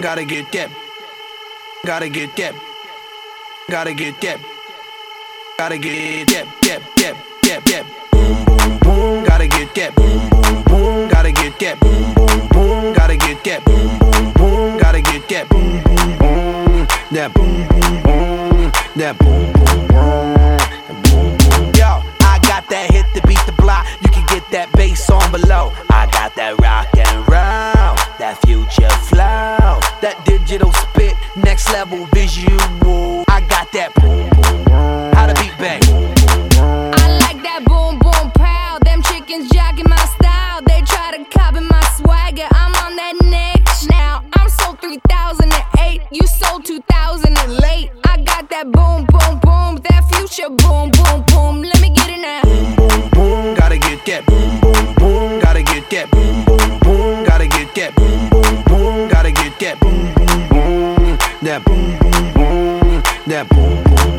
Gotta get that. Gotta get that. Gotta get that. Gotta get that. Boom, boom, boom. Gotta get that. Boom, boom, boom. Gotta get that. Boom, boom, boom. Gotta get that. Boom, boom, boom. Gotta get that. Boom, boom, boom. That boom, boom, boom. That boom, boom, boom. Yo, I got that hit to beat the block. You can get that bass on below. I got that rock and roll, that future flow, that digital spit, next level visual. I got that boom, boom, boom. How the beat bang? I like that boom, boom, pow. Them chickens jacking my style. They try to copy my swagger. I'm on that next now. I'm sold 3008. You sold 2000 and late. I got that boom, boom, boom. That future boom, boom, boom. Let me get it now. Boom, boom, boom. Gotta get that. Boom, boom, boom. Gotta get that. Boom, boom, boom. Gotta get that. Boom, boom, boom. Gotta get that. Boom, boom, boom. That boom, boom, boom. That boom, boom,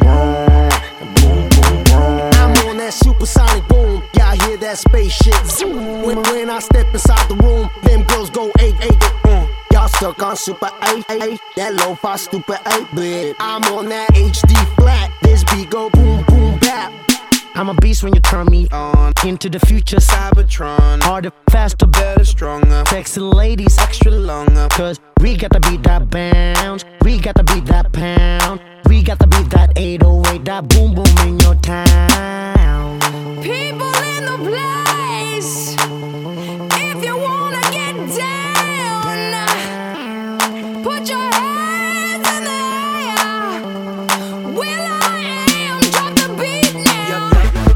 boom. I'm on that supersonic boom. Y'all hear that spaceship zoom. When I step inside the room, them girls go 8-8. Y'all stuck on super 8-8. That lo-fi stupid 8-bit. I'm on that HD flat. This beat go boom, boom, bap. I'm a beast when you turn me on. Into the future, Cybertron. Harder, faster, better, stronger. Sexy ladies, extra longer. Cause we got to beat that bounce. We got to beat that pound. We got to beat that 808. That boom, boom in your town. People in the place. If you wanna get down, put your hands in the air. Will I am, drop the beat now.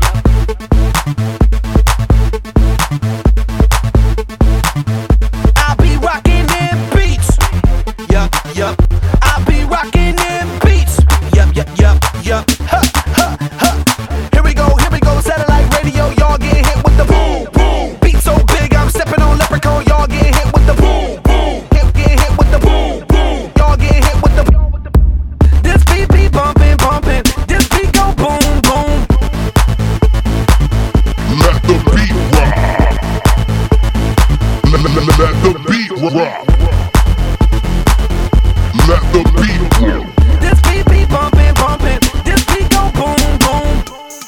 I be rocking them beats. Yup, yup. I be rocking them beats. Yup, yup, yup, yup. Ha, ha, ha. Here we go, satellite radio. Y'all get hit with the boom, boom. Beat so big, I'm stepping on leprechaun. Y'all get hit with the boom, boom. Get hit with the boom, boom. Y'all get hit with the. This beat be bumping, bumping. This beat go boom, boom. Let the beat rock. Let the beat rock. Let the beat rock. This beat be bumping, bumping. This beat go boom, boom.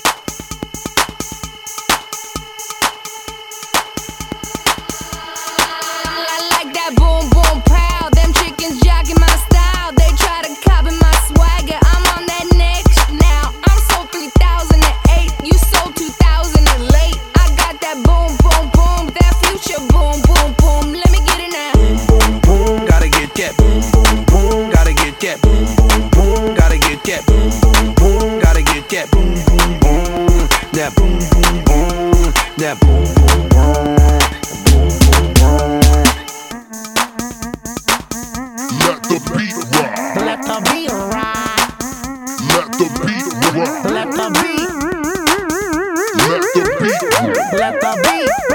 I like that boom, boom, pow. Them chickens jacking my style. They try to copy my swagger. I'm on that next now. I'm sold 3008. You sold 2000 and late. I got that boom, boom, boom. That future boom, boom, boom. Let me get it now. Boom, boom, gotta get that. Boom, boom, boom, gotta get that. Boom, boom, boom, gotta get that. Boom, boom, boom, gotta get that. Boom, boom, boom, that boom, boom, boom, that boom, boom, boom, boom, boom, boom. Let the beat rock. Let the beat rock. Let the beat rock. Let the beat. Let the beat rock. Let the beat.